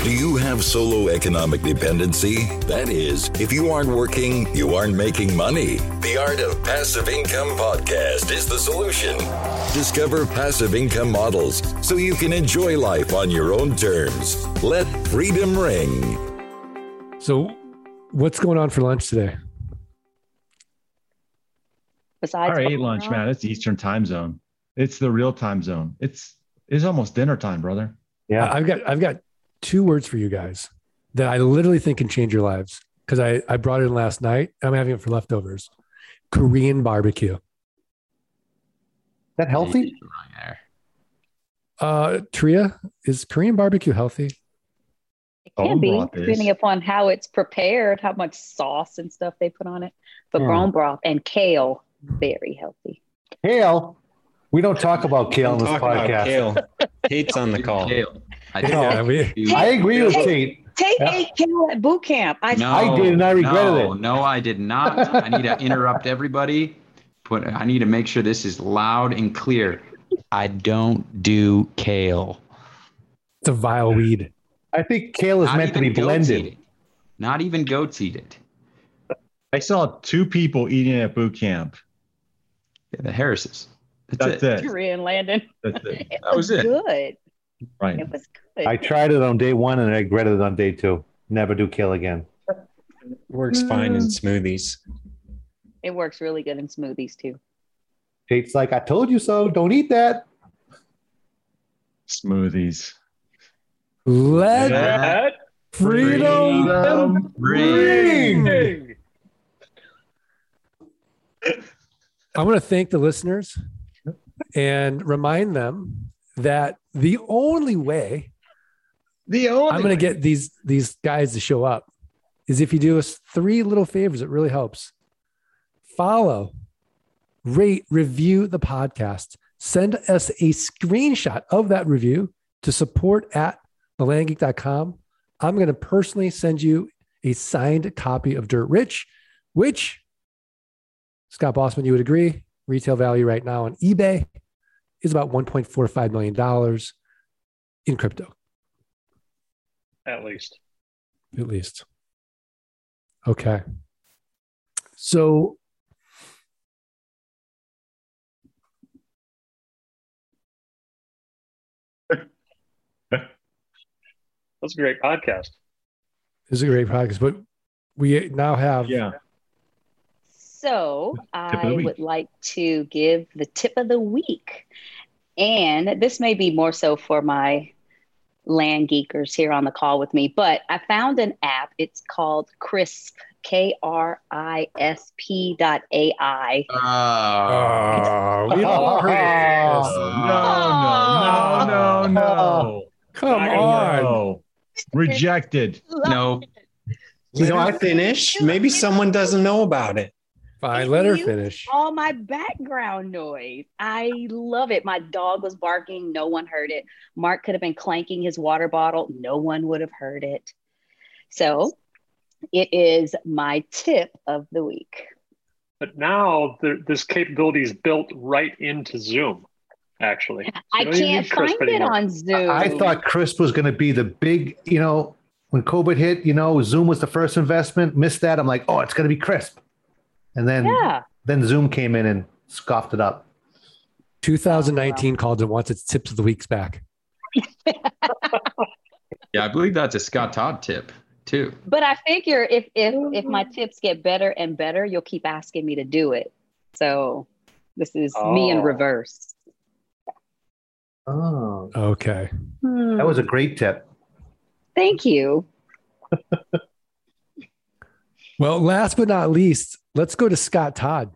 Do you have solo economic dependency? That is, if you aren't working, you aren't making money. The Art of Passive Income podcast is the solution. Discover passive income models so you can enjoy life on your own terms. Let freedom ring. So, what's going on for lunch today? Besides, I already ate lunch, man. It's Eastern time zone. It's the real time zone. It's almost dinner time, brother. Yeah, I've got 2 words for you guys that I literally think can change your lives because I brought it in last night. I'm having it for leftovers. Korean barbecue. That healthy? Tria, is Korean barbecue healthy? it can be, depending upon how it's prepared, how much sauce and stuff they put on it. But bone broth and kale, very healthy. Kale? We don't talk about kale in this podcast. Kale. Kate's on the call. I agree with Tate. Tate ate kale at boot camp. I did, and I regretted it. No, I did not. I need to interrupt everybody. I need to make sure this is loud and clear. I don't do kale. It's a vile weed. I think kale is meant to be blended. Not even goats eat it. I saw 2 people eating it at boot camp. Yeah, the Harrises. That's it. Korean Landon. That's it. That was it. Good. Right. It was good. I tried it on day 1 and I regretted it on day 2. Never do kale again. Works fine in smoothies. It works really good in smoothies too. Tate's like, I told you so. Don't eat that. Smoothies. Let freedom ring. I want to thank the listeners and remind them that the only way I'm going to get these guys to show up is if you do us 3 little favors. It really helps. Follow, rate, review the podcast. Send us a screenshot of that review to support@thelandgeek.com. I'm going to personally send you a signed copy of Dirt Rich, which, Scott Bossman, you would agree, retail value right now on eBay is about $1.45 million in crypto. At least. Okay. So that's a great podcast. It's a great podcast, but we now have So I would like to give the tip of the week. And this may be more so for my land geekers here on the call with me, but I found an app. It's called Krisp, KRISP.ai. We all heard of this. No. Come on. Rejected. No. You know, I finish. Maybe someone doesn't know about it. Fine, let her finish. All my background noise. I love it. My dog was barking. No one heard it. Mark could have been clanking his water bottle. No one would have heard it. So it is my tip of the week. But now this capability is built right into Zoom, actually. I can't find it on Zoom. I thought Krisp was going to be the big, when COVID hit, Zoom was the first investment. Missed that. I'm like, oh, it's going to be Krisp. And then Zoom came in and scoffed it up. 2019 called and wants its tips of the weeks back. Yeah, I believe that's a Scott Todd tip too. But I figure if my tips get better and better, you'll keep asking me to do it. So this is me in reverse. Oh, okay. That was a great tip. Thank you. Well, last but not least, let's go to Scott Todd.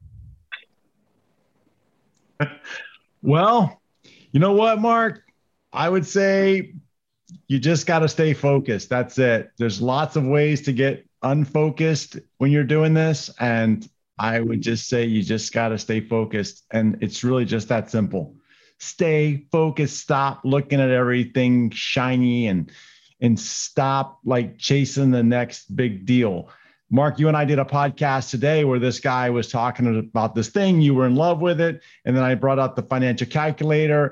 Well, you know what, Mark? I would say you just got to stay focused. That's it. There's lots of ways to get unfocused when you're doing this. And I would just say you just got to stay focused. And it's really just that simple. Stay focused. Stop looking at everything shiny and stop like chasing the next big deal. Mark, you and I did a podcast today where this guy was talking about this thing. You were in love with it. And then I brought up the financial calculator.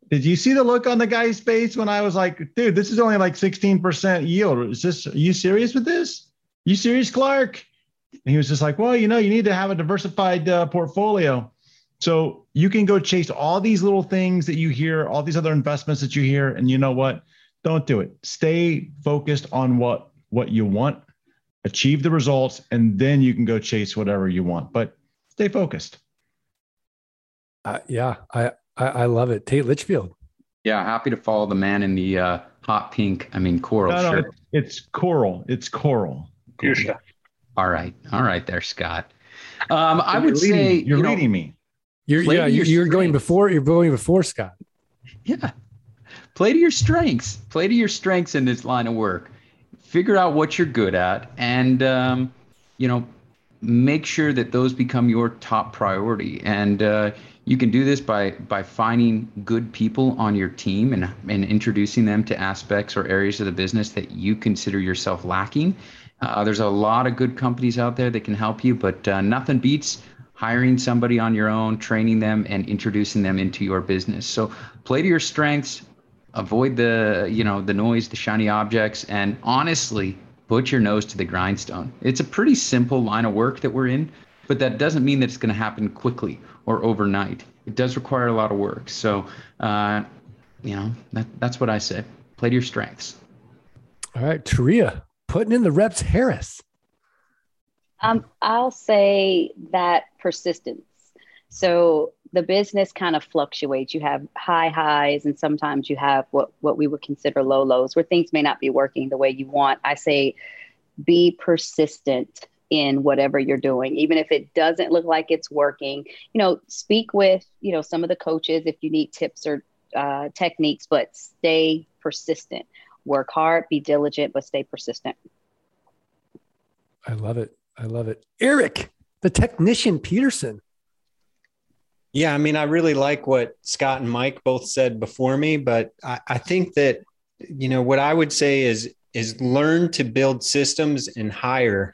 Did you see the look on the guy's face when I was like, dude, this is only like 16% yield. Are you serious with this? You serious, Clark? And he was just like, well, you need to have a diversified portfolio. So you can go chase all these little things that you hear, all these other investments that you hear. And you know what? Don't do it. Stay focused on what you want, achieve the results, and then you can go chase whatever you want. But stay focused. Yeah, I love it. Tate Litchfield. Yeah, happy to follow the man in the hot pink, coral shirt. It's coral. It's coral. Fuchsia. All right there, Scott. I would say you're reading me. You're going before Scott. Yeah. Play to your strengths. Play to your strengths in this line of work. Figure out what you're good at, and make sure that those become your top priority. And you can do this by finding good people on your team and introducing them to aspects or areas of the business that you consider yourself lacking. There's a lot of good companies out there that can help you, but nothing beats hiring somebody on your own, training them, and introducing them into your business. So play to your strengths, avoid the noise, the shiny objects, and honestly, put your nose to the grindstone. It's a pretty simple line of work that we're in, but that doesn't mean that it's going to happen quickly or overnight. It does require a lot of work. So, that's what I say. Play to your strengths. All right, Taria, putting in the reps, Harris. I'll say that persistence. So the business kind of fluctuates. You have high highs, and sometimes you have what we would consider low lows, where things may not be working the way you want. I say be persistent in whatever you're doing, even if it doesn't look like it's working. Speak with, some of the coaches if you need tips or techniques, but stay persistent. Work hard, be diligent, but stay persistent. I love it. Eric, the technician Peterson. Yeah, I really like what Scott and Mike both said before me, but I think that, what I would say is learn to build systems and hire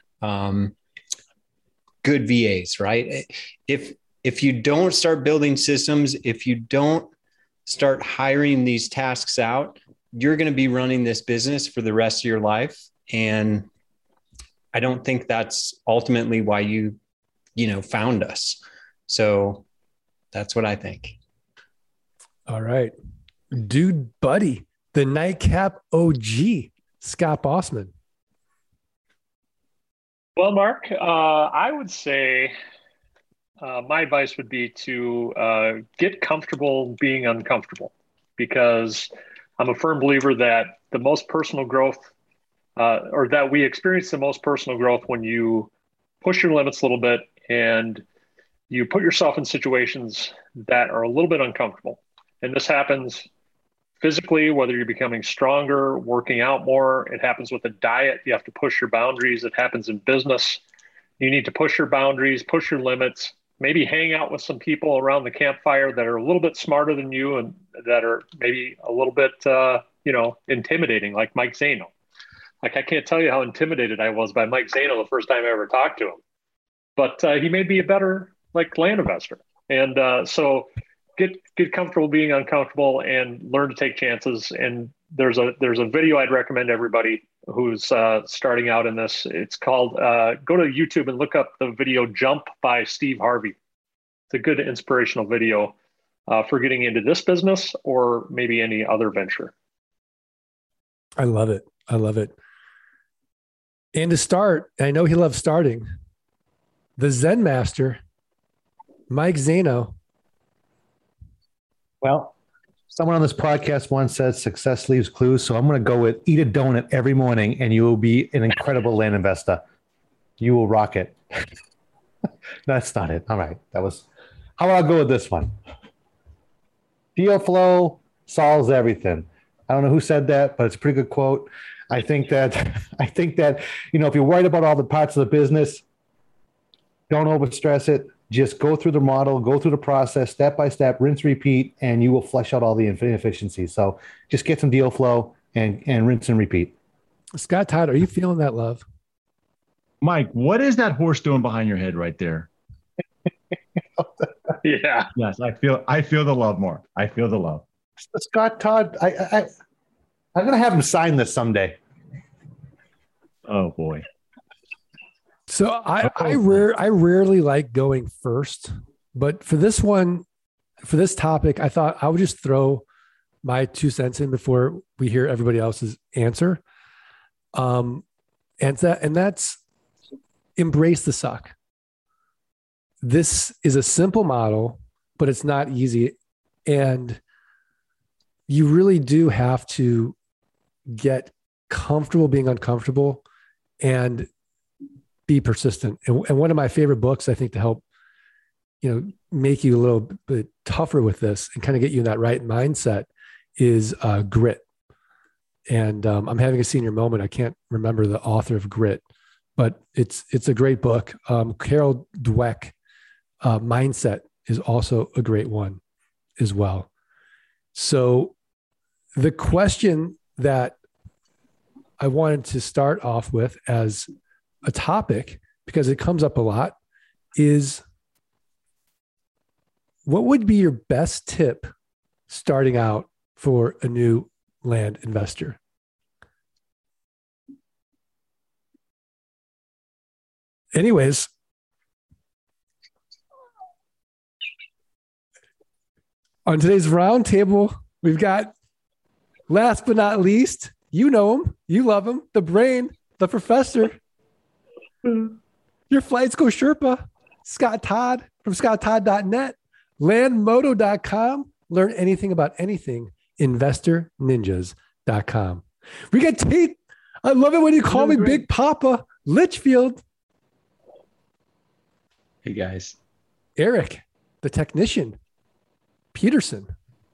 good VAs, right? If you don't start building systems, if you don't start hiring these tasks out, you're going to be running this business for the rest of your life. And I don't think that's ultimately why you found us. So that's what I think. All right. Dude buddy, the nightcap OG, Scott Bossman. Well, Mark, I would say my advice would be to get comfortable being uncomfortable, because I'm a firm believer that the most personal growth or that we experience the most personal growth when you push your limits a little bit and you put yourself in situations that are a little bit uncomfortable. And this happens physically, whether you're becoming stronger, working out more. It happens with a diet. You have to push your boundaries. It happens in business. You need to push your boundaries, push your limits, maybe hang out with some people around the campfire that are a little bit smarter than you and that are maybe a little bit, intimidating, like Mike Zano. Like, I can't tell you how intimidated I was by Mike Zano the first time I ever talked to him. But he made me a better land investor. And so get comfortable being uncomfortable and learn to take chances. And there's a video I'd recommend everybody who's starting out in this. It's called, go to YouTube and look up the video Jump by Steve Harvey. It's a good inspirational video for getting into this business or maybe any other venture. I love it. And to start, I know he loves starting, the Zen master, Mike Zano. Well, someone on this podcast once said success leaves clues. So I'm going to go with eat a donut every morning and you will be an incredible land investor. You will rock it. That's not it. All right. How about I go with this one? Deal flow solves everything. I don't know who said that, but it's a pretty good quote. I think that, if you're worried about all the parts of the business, don't overstress it. Just go through the model, go through the process, step by step, rinse, repeat, and you will flesh out all the inefficiencies. So just get some deal flow and rinse and repeat. Scott Todd, are you feeling that love? Mike, what is that horse doing behind your head right there? Yeah. Yes, I feel the love more. I feel the love. Scott Todd, I'm going to have him sign this someday. Oh boy. So I rarely like going first, but for this one, for this topic, I thought I would just throw my 2 cents in before we hear everybody else's answer. And that's embrace the suck. This is a simple model, but it's not easy. And you really do have to get comfortable being uncomfortable and be persistent. And one of my favorite books, I think, to help, make you a little bit tougher with this and kind of get you in that right mindset is Grit. And I'm having a senior moment. I can't remember the author of Grit, but it's a great book. Carol Dweck, Mindset is also a great one as well. So the question that I wanted to start off with as a topic, because it comes up a lot, is what would be your best tip starting out for a new land investor? Anyways, on today's roundtable, we've got, last but not least, you know him, you love him, the brain, the professor, your flight school Sherpa, Scott Todd from scotttodd.net, landmodo.com. Learn anything about anything, investorninjas.com. We got Tate. I love it when you call me Big Papa. Litchfield. Hey, guys. Eric, the technician. Peterson.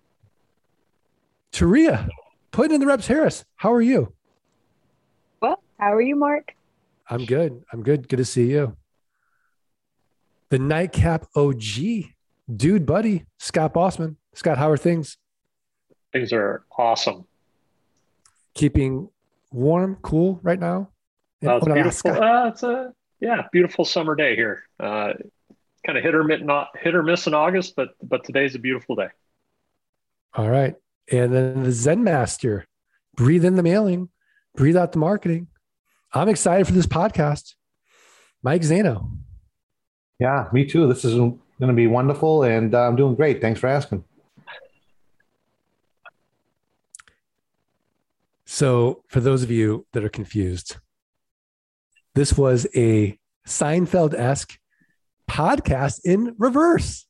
Taria, putting in the reps. Harris, how are you? Well, how are you, Mark? I'm good. Good to see you. The Nightcap OG, dude, buddy, Scott Bossman. Scott, how are things? Things are awesome. Keeping warm, cool right now? It's beautiful. It's a beautiful summer day here. Kind of hit or miss in August, but today's a beautiful day. All right. And then the Zen Master, breathe in the mailing, breathe out the marketing. I'm excited for this podcast. Mike Zano. Yeah, me too. This is going to be wonderful, and I'm doing great. Thanks for asking. So for those of you that are confused, this was a Seinfeld-esque podcast in reverse.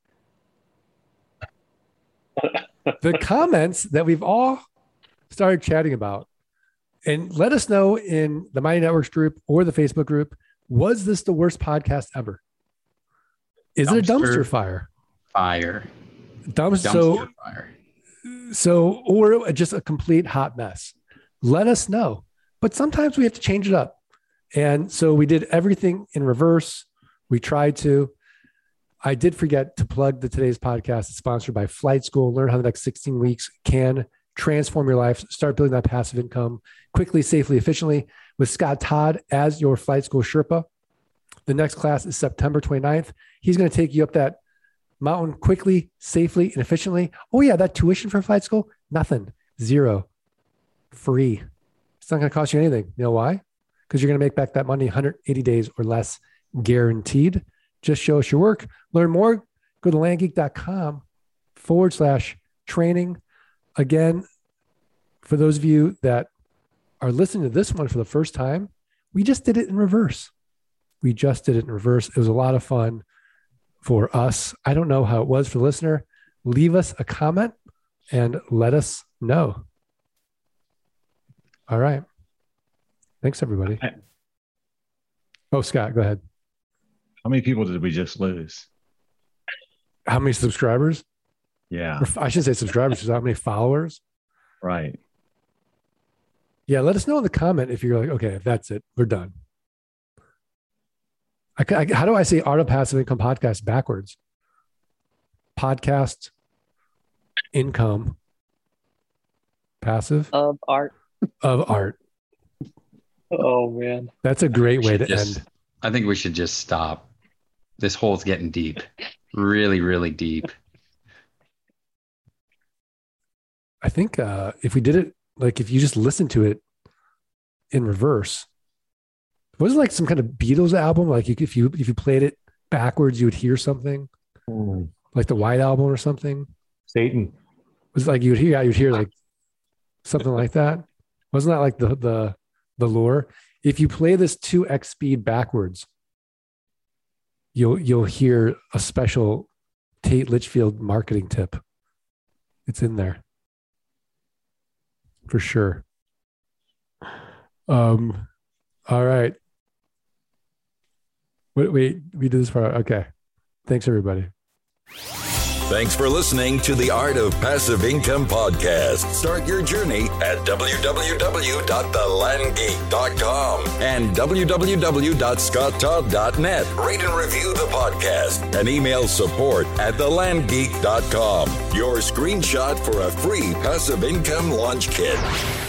The comments that we've all started chatting about, and let us know in the Mighty Networks group or the Facebook group, was this the worst podcast ever? Is it a dumpster fire? Dumpster fire. So, or just a complete hot mess. Let us know. But sometimes we have to change it up. And so we did everything in reverse. We tried to. I did forget to plug today's podcast. It's sponsored by Flight School. Learn how the next 16 weeks can transform your life. Start building that passive income quickly, safely, efficiently with Scott Todd as your Flight School Sherpa. The next class is September 29th. He's going to take you up that mountain quickly, safely, and efficiently. Oh yeah, that tuition for flight school, nothing, zero, free. It's not going to cost you anything. You know why? Because you're going to make back that money 180 days or less, guaranteed. Just show us your work. Learn more. Go to landgeek.com/training. Again, for those of you that are listening to this one for the first time, we just did it in reverse. It was a lot of fun for us. I don't know how it was for the listener. Leave us a comment and let us know. All right. Thanks, everybody. Oh, Scott, go ahead. How many people did we just lose? How many subscribers? Yeah. I should say subscribers. How many followers? Right. Yeah. Let us know in the comment if you're like, okay, that's it. We're done. How do I say Art of Passive Income podcast backwards? Podcast, income, passive of art. Oh man, that's a great way to end. I think we should just stop. This hole's getting deep, really, really deep. I think if we did it, like if you just listen to it in reverse, wasn't like some kind of Beatles album? Like if you played it backwards, you would hear something like the White Album or something. Satan. It was like you'd hear like something like that. Wasn't that like the lore? If you play this 2x speed backwards, you'll hear a special Tate Litchfield marketing tip. It's in there for sure. All right. Wait, we did this part. Okay. Thanks, everybody. Thanks for listening to the Art of Passive Income podcast. Start your journey at www.thelandgeek.com and www.scotttodd.net. Rate and review the podcast and email support@thelandgeek.com. Your screenshot for a free passive income launch kit.